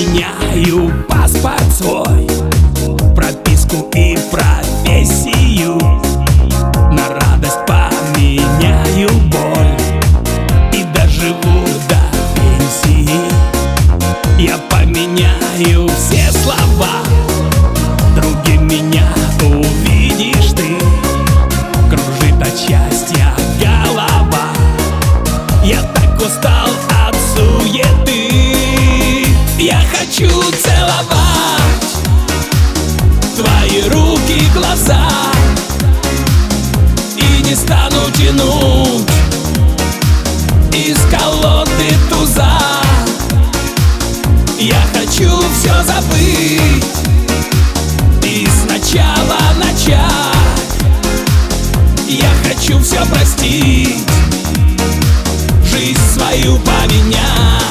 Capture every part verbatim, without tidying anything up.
поменяю паспорт свой, прописку и профессию. На радость поменяю боль и доживу до пенсии. Я поменяю все слова, другим меня увидишь ты. Кружит от счастья голова, я так устал от суеты. Я хочу целовать твои руки, глаза, и не стану тянуть из колоды туза. Я хочу все забыть и сначала начать. Я хочу все простить, жизнь свою поменять.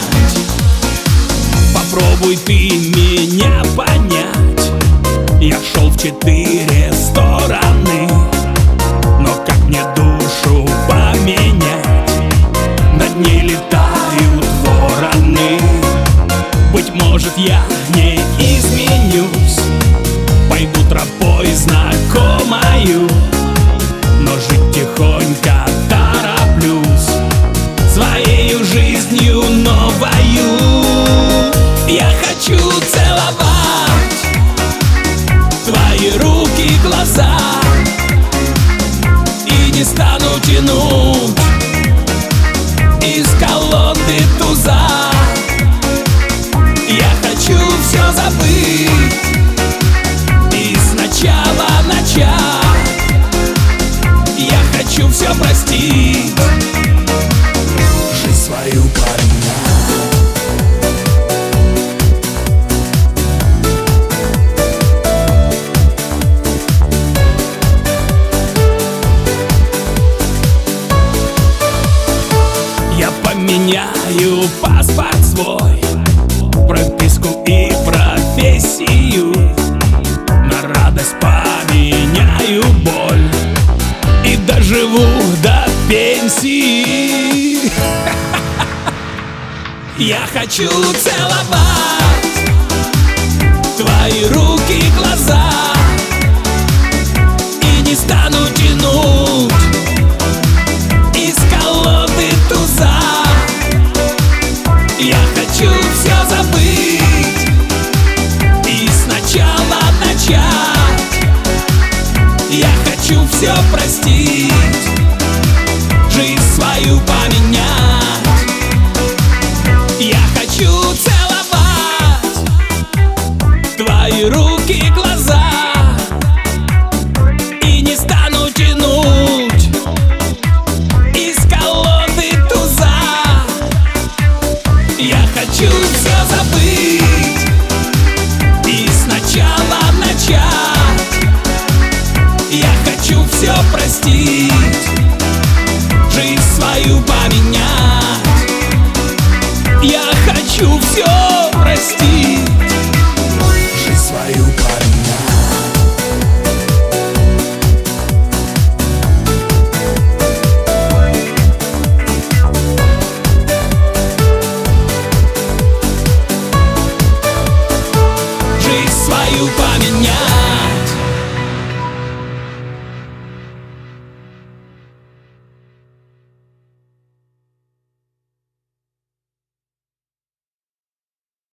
Попробуй ты меня понять. Я шел в четыре стороны, но как мне душу поменять? Над ней летают вороны. Быть может, я не изменюсь, пойду тропой знакомою, но жить тихонько тороплюсь своею жизнью новою. Я хочу целовать твои руки, глаза, и не стану тянуть из колоды туза. Я хочу все забыть и сначала начать. Я хочу все простить, жизнь свою поменять. Я поменяю паспорт свой, прописку и профессию. На радость поменяю боль и доживу до пенсии. Я хочу целовать твои руки, глаза, и не стану тянуть из колоды туза. Я хочу все забыть и сначала начать. Я хочу все простить, жизнь свою поменять. Я хочу целовать твои руки, глаза, и не стану тянуть из колоды туза. Я хочу все забыть и сначала начать. Я хочу все простить, жизнь свою поменять. Я хочу все простить.